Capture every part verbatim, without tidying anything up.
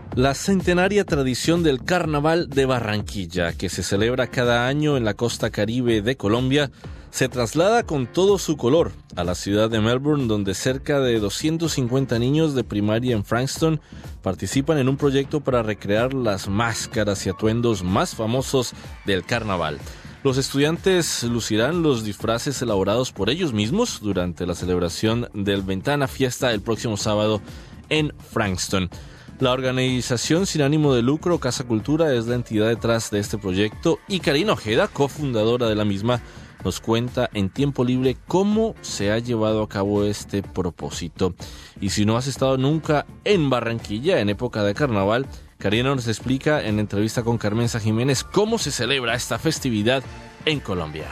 La centenaria tradición del Carnaval de Barranquilla, que se celebra cada año en la costa caribe de Colombia, se traslada con todo su color a la ciudad de Melbourne, donde cerca de doscientos cincuenta niños de primaria en Frankston participan en un proyecto para recrear las máscaras y atuendos más famosos del carnaval. Los estudiantes lucirán los disfraces elaborados por ellos mismos durante la celebración del Ventana Fiesta el próximo sábado en Frankston. La organización sin ánimo de lucro Casa Cultura es la entidad detrás de este proyecto y Karina Ojeda, cofundadora de la misma, nos cuenta en tiempo libre cómo se ha llevado a cabo este propósito. Y si no has estado nunca en Barranquilla en época de carnaval, Karina nos explica en entrevista con Carmenza Jiménez cómo se celebra esta festividad en Colombia.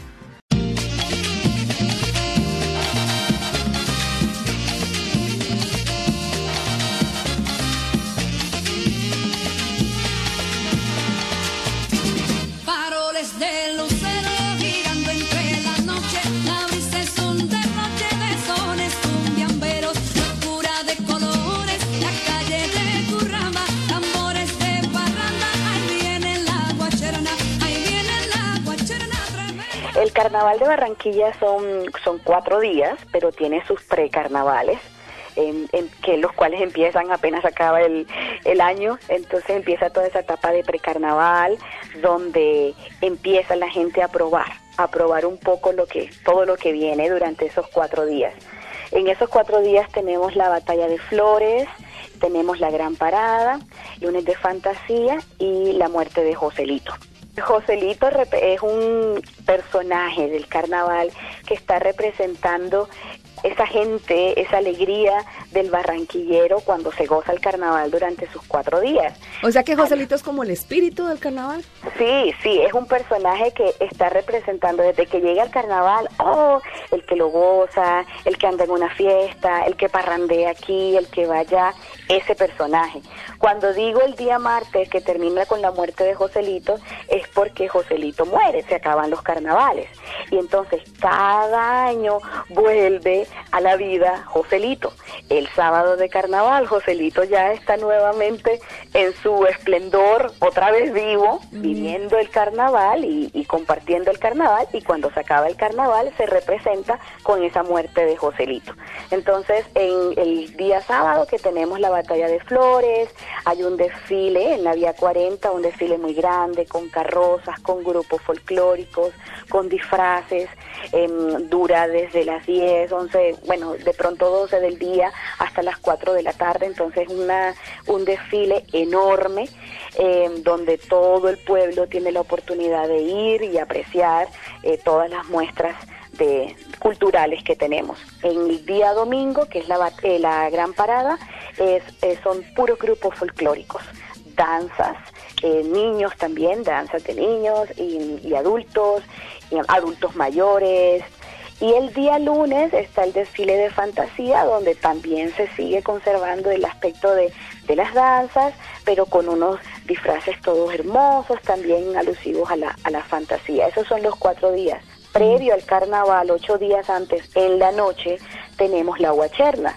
El Carnaval de Barranquilla son, son cuatro días, pero tiene sus precarnavales, en, en que los cuales empiezan apenas acaba el, el año. Entonces empieza toda esa etapa de precarnaval, donde empieza la gente a probar, a probar un poco lo que, todo lo que viene durante esos cuatro días. En esos cuatro días tenemos la batalla de flores, tenemos la gran parada, lunes de fantasía y la muerte de Joselito. Joselito es un personaje del carnaval que está representando esa gente, esa alegría del barranquillero cuando se goza el carnaval durante sus cuatro días. O sea que Joselito es como el espíritu del carnaval. Sí, sí, es un personaje que está representando desde que llega el carnaval, oh, el que lo goza, el que anda en una fiesta, el que parrandea aquí, el que vaya, ese personaje. Cuando digo el día martes que termina con la muerte de Joselito, es porque Joselito muere, se acaban los carnavales. Y entonces cada año vuelve a la vida Joselito. El sábado de carnaval, Joselito ya está nuevamente en su esplendor, otra vez vivo, mm. viviendo el carnaval y, y compartiendo el carnaval, y cuando se acaba el carnaval se representa con esa muerte de Joselito. Entonces, en el día sábado que tenemos la batalla de flores, hay un desfile en la Vía cuarenta, un desfile muy grande, con carrozas, con grupos folclóricos, con disfraces, eh, dura desde las diez, once, bueno, de pronto doce del día hasta las cuatro de la tarde. Entonces una un desfile enorme, eh, donde todo el pueblo tiene la oportunidad de ir y apreciar eh, todas las muestras de culturales que tenemos. En el día domingo, que es la, eh, la gran parada, es, eh, son puros grupos folclóricos, danzas, eh, niños también, danzas de niños y, y adultos, y adultos mayores. Y el día lunes está el desfile de fantasía, donde también se sigue conservando el aspecto de, de las danzas, pero con unos disfraces todos hermosos, también alusivos a la, a la fantasía. Esos son los cuatro días. Previo al carnaval, ocho días antes, en la noche, tenemos la guacherna,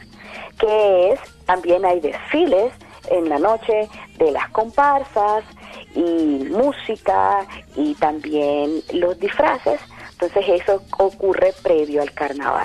que es, también hay desfiles en la noche de las comparsas y música y también los disfraces. Entonces eso ocurre previo al carnaval.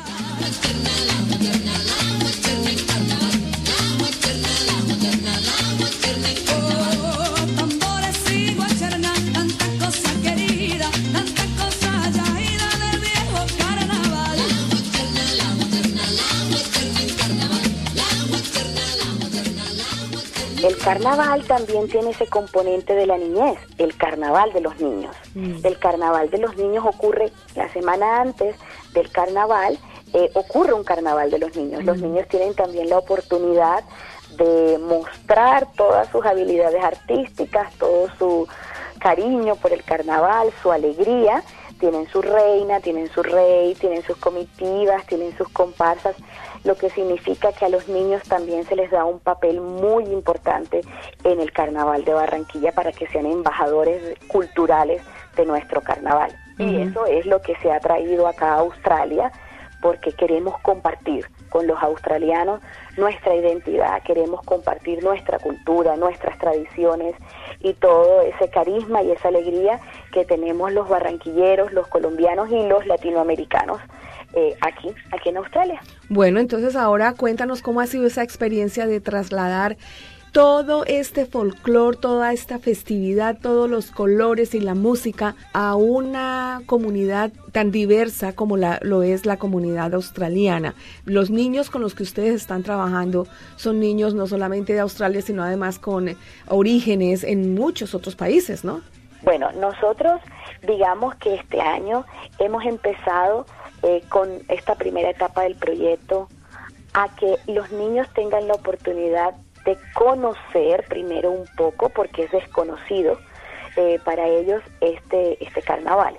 El carnaval también tiene ese componente de la niñez, el carnaval de los niños. Mm. El carnaval de los niños ocurre la semana antes del carnaval, eh, ocurre un carnaval de los niños. Mm. Los niños tienen también la oportunidad de mostrar todas sus habilidades artísticas, todo su cariño por el carnaval, su alegría. Tienen su reina, tienen su rey, tienen sus comitivas, tienen sus comparsas, lo que significa que a los niños también se les da un papel muy importante en el Carnaval de Barranquilla para que sean embajadores culturales de nuestro carnaval. Uh-huh. Y eso es lo que se ha traído acá a Australia, porque queremos compartir con los australianos nuestra identidad, queremos compartir nuestra cultura, nuestras tradiciones y todo ese carisma y esa alegría que tenemos los barranquilleros, los colombianos y los latinoamericanos eh, aquí, aquí en Australia. Bueno, entonces ahora cuéntanos cómo ha sido esa experiencia de trasladar todo este folclore, toda esta festividad, todos los colores y la música a una comunidad tan diversa como la, lo es la comunidad australiana. Los niños con los que ustedes están trabajando son niños no solamente de Australia, sino además con orígenes en muchos otros países, ¿no? Bueno, nosotros digamos que este año hemos empezado eh, con esta primera etapa del proyecto a que los niños tengan la oportunidad de conocer primero un poco, porque es desconocido eh, para ellos este este carnaval.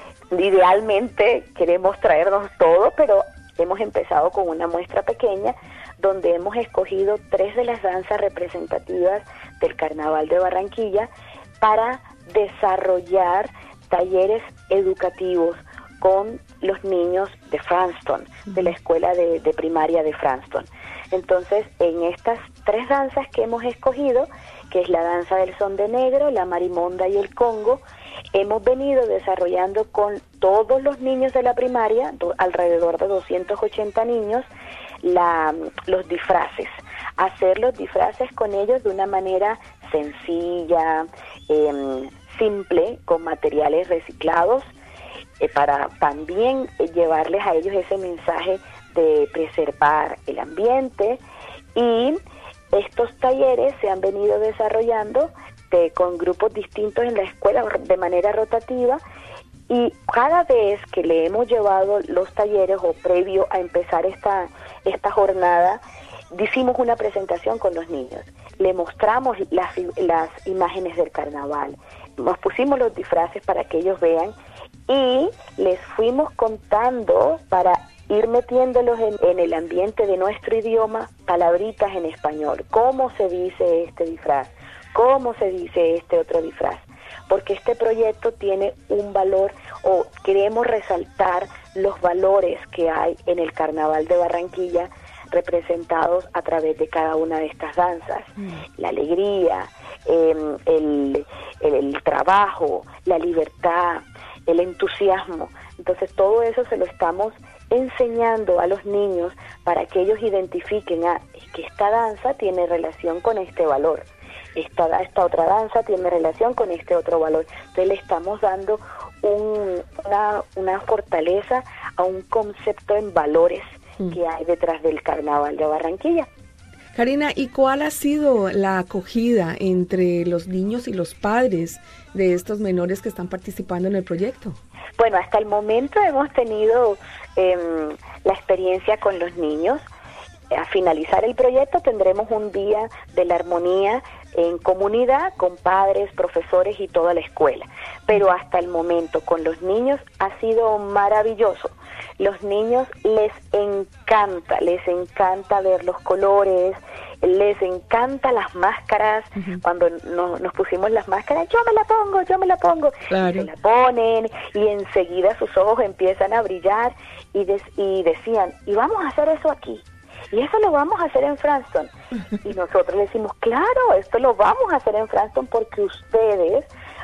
Idealmente queremos traernos todo, pero hemos empezado con una muestra pequeña donde hemos escogido tres de las danzas representativas del Carnaval de Barranquilla para desarrollar talleres educativos con los niños de Franston, de la escuela de, de primaria de Franston. Entonces, en estas tres danzas que hemos escogido, que es la danza del son de negro, la marimonda y el congo, hemos venido desarrollando con todos los niños de la primaria, do, alrededor de doscientos ochenta niños, la, los disfraces. Hacer los disfraces con ellos de una manera sencilla, eh, simple, con materiales reciclados, eh, para también eh, llevarles a ellos ese mensaje de preservar el ambiente. Y estos talleres se han venido desarrollando de, con grupos distintos en la escuela de manera rotativa, y cada vez que le hemos llevado los talleres o previo a empezar esta, esta jornada, hicimos una presentación con los niños, le mostramos las, las imágenes del carnaval, nos pusimos los disfraces para que ellos vean y les fuimos contando para ir metiéndolos en, en el ambiente de nuestro idioma, palabritas en español, cómo se dice este disfraz, cómo se dice este otro disfraz, porque este proyecto tiene un valor, o queremos resaltar los valores que hay en el Carnaval de Barranquilla, representados a través de cada una de estas danzas, mm. la alegría, eh, el, el, el trabajo, la libertad, el entusiasmo. Entonces todo eso se lo estamos enseñando a los niños para que ellos identifiquen ah, que esta danza tiene relación con este valor, esta, esta otra danza tiene relación con este otro valor. Entonces le estamos dando un, una, una fortaleza a un concepto en valores mm. que hay detrás del Carnaval de Barranquilla. Karina, ¿y cuál ha sido la acogida entre los niños y los padres de estos menores que están participando en el proyecto? Bueno, hasta el momento hemos tenido eh, la experiencia con los niños. A finalizar el proyecto tendremos un día de la armonía en comunidad con padres, profesores y toda la escuela. Pero hasta el momento con los niños ha sido maravilloso. Los niños les encanta, les encanta ver los colores, les encanta las máscaras. Uh-huh. Cuando no, nos pusimos las máscaras, yo me la pongo, yo me la pongo. Claro. Y se la ponen y enseguida sus ojos empiezan a brillar y, des, y decían, y vamos a hacer eso aquí. Y eso lo vamos a hacer en Franston. Y nosotros le decimos, claro, esto lo vamos a hacer en Franston porque ustedes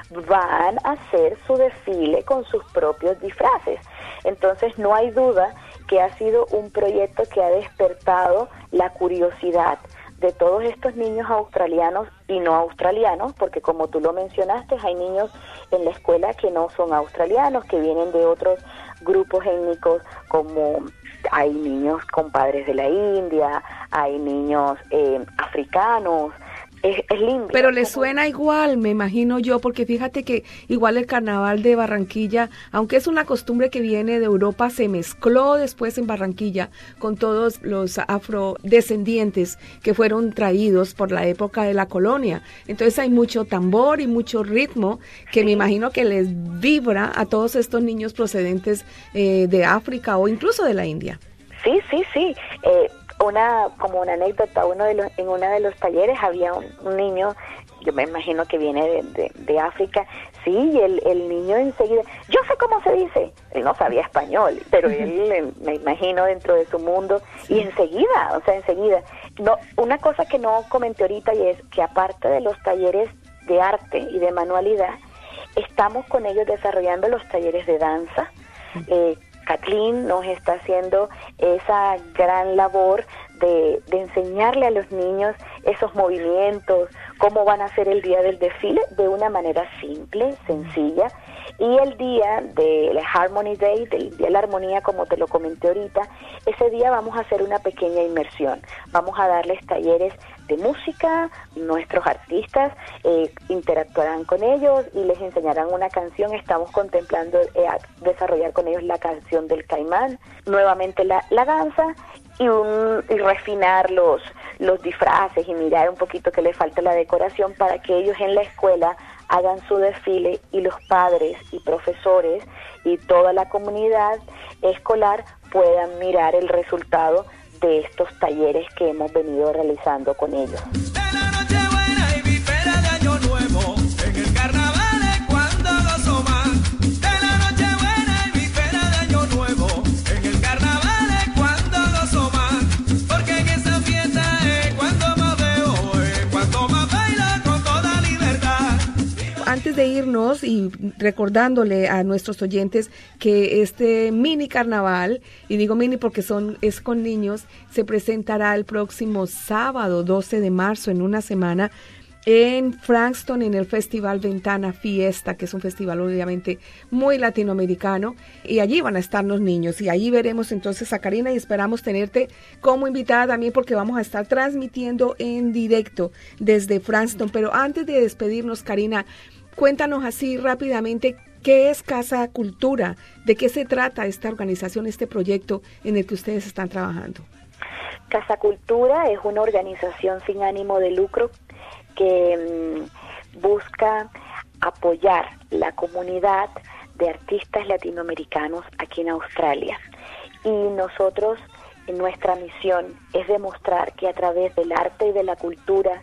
van a hacer su desfile con sus propios disfraces. Entonces no hay duda que ha sido un proyecto que ha despertado la curiosidad de todos estos niños australianos y no australianos, porque como tú lo mencionaste, hay niños en la escuela que no son australianos, que vienen de otros grupos étnicos, como hay niños con padres de la India, hay niños eh, africanos. Es, es lindo. Pero le suena igual, me imagino yo, porque fíjate que igual el Carnaval de Barranquilla, aunque es una costumbre que viene de Europa, se mezcló después en Barranquilla con todos los afrodescendientes que fueron traídos por la época de la colonia. Entonces hay mucho tambor y mucho ritmo que sí. Me imagino que les vibra a todos estos niños procedentes eh, de África o incluso de la India. Sí, sí, sí. Eh, una como una anécdota, uno de los, en uno de los talleres había un, un niño, yo me imagino que viene de, de, de África, sí, y el, el niño enseguida, yo sé cómo se dice, él no sabía español, pero él, me imagino, dentro de su mundo, y enseguida, o sea, enseguida. No, una cosa que no comenté ahorita, y es que aparte de los talleres de arte y de manualidad, estamos con ellos desarrollando los talleres de danza. eh, Kathleen nos está haciendo esa gran labor de, de enseñarle a los niños esos movimientos, cómo van a hacer el día del desfile de una manera simple, sencilla. Y el día del Harmony Day, del Día de la Armonía, como te lo comenté ahorita, ese día vamos a hacer una pequeña inmersión. Vamos a darles talleres de música, nuestros artistas eh, interactuarán con ellos y les enseñarán una canción. Estamos contemplando eh, desarrollar con ellos la canción del Caimán, nuevamente la, la danza y, un, y refinar los, los disfraces y mirar un poquito que les falta la decoración para que ellos en la escuela hagan su desfile y los padres y profesores y toda la comunidad escolar puedan mirar el resultado de estos talleres que hemos venido realizando con ellos. De la Nochebuena y víspera de Año Nuevo, en el carnaval es cuando gozo más. De la Nochebuena y víspera de Año Nuevo, en el carnaval es cuando gozo más. Porque en esa fiesta es cuando más veo, es cuando más bailo con toda libertad. Antes de irnos y recordándole a nuestros oyentes que este mini carnaval, y digo mini porque son es con niños, se presentará el próximo sábado doce de marzo, en una semana, en Frankston, en el Festival Ventana Fiesta, que es un festival obviamente muy latinoamericano, y allí van a estar los niños, y allí veremos entonces a Karina, y esperamos tenerte como invitada también, porque vamos a estar transmitiendo en directo desde Frankston. Pero antes de despedirnos, Karina, cuéntanos así rápidamente qué es Casa Cultura, de qué se trata esta organización, este proyecto en el que ustedes están trabajando. Casa Cultura es una organización sin ánimo de lucro que mmm, busca apoyar la comunidad de artistas latinoamericanos aquí en Australia. Y nosotros, nuestra misión es demostrar que a través del arte y de la cultura,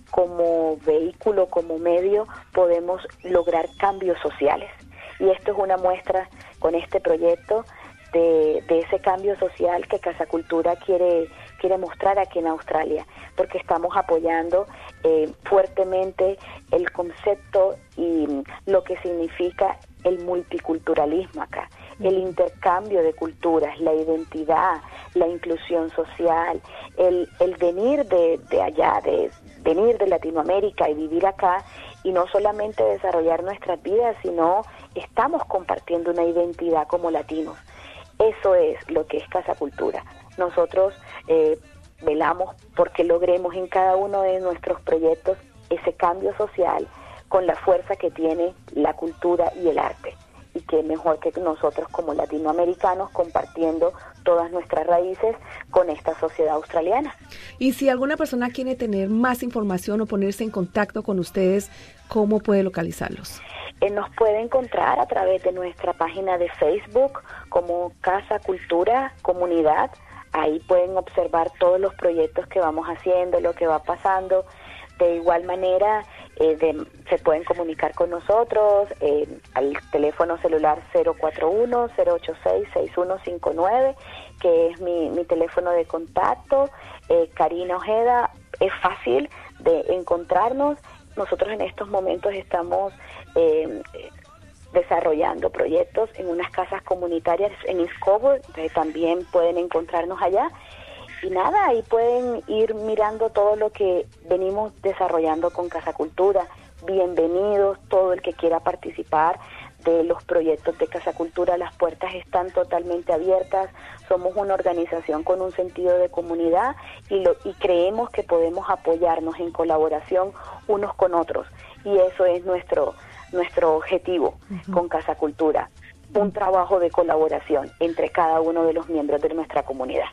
como vehículo, como medio, podemos lograr cambios sociales. Y esto es una muestra con este proyecto de, de ese cambio social que Casa Cultura quiere, quiere mostrar aquí en Australia, porque estamos apoyando eh, fuertemente el concepto y lo que significa el multiculturalismo acá, el intercambio de culturas, la identidad, la inclusión social, el, el venir de, de allá, de venir de Latinoamérica y vivir acá, y no solamente desarrollar nuestras vidas, sino estamos compartiendo una identidad como latinos. Eso es lo que es Casa Cultura. Nosotros eh, velamos porque logremos en cada uno de nuestros proyectos ese cambio social con la fuerza que tiene la cultura y el arte. Y qué mejor que nosotros como latinoamericanos compartiendo todas nuestras raíces con esta sociedad australiana. Y si alguna persona quiere tener más información o ponerse en contacto con ustedes, ¿cómo puede localizarlos? Eh, nos puede encontrar a través de nuestra página de Facebook como Casa Cultura Comunidad. Ahí pueden observar todos los proyectos que vamos haciendo, lo que va pasando. De igual manera, eh, de, se pueden comunicar con nosotros eh, al teléfono celular cero cuatro uno, cero ocho seis, seis uno cinco nueve, que es mi, mi teléfono de contacto. Eh, Karina Ojeda, es fácil de encontrarnos. Nosotros en estos momentos estamos eh, desarrollando proyectos en unas casas comunitarias en East Coburg, entonces también pueden encontrarnos allá. Y nada, ahí pueden ir mirando todo lo que venimos desarrollando con Casa Cultura. Bienvenidos, todo el que quiera participar de los proyectos de Casa Cultura, las puertas están totalmente abiertas. Somos una organización con un sentido de comunidad y, lo, y creemos que podemos apoyarnos en colaboración unos con otros. Y eso es nuestro, nuestro objetivo uh-huh. con Casa Cultura. Un trabajo de colaboración entre cada uno de los miembros de nuestra comunidad.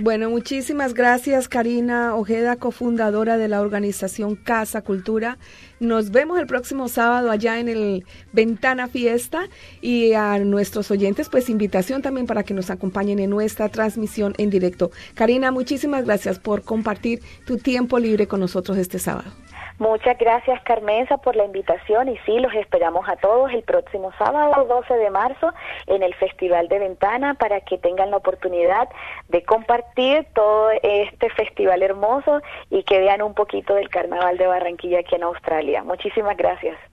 Bueno, muchísimas gracias, Karina Ojeda, cofundadora de la organización Casa Cultura. Nos vemos el próximo sábado allá en el Ventana Fiesta, y a nuestros oyentes, pues invitación también para que nos acompañen en nuestra transmisión en directo. Karina, muchísimas gracias por compartir tu tiempo libre con nosotros este sábado. Muchas gracias, Carmenza, por la invitación, y sí, los esperamos a todos el próximo sábado doce de marzo en el Festival de Ventana, para que tengan la oportunidad de compartir todo este festival hermoso y que vean un poquito del Carnaval de Barranquilla aquí en Australia. Muchísimas gracias.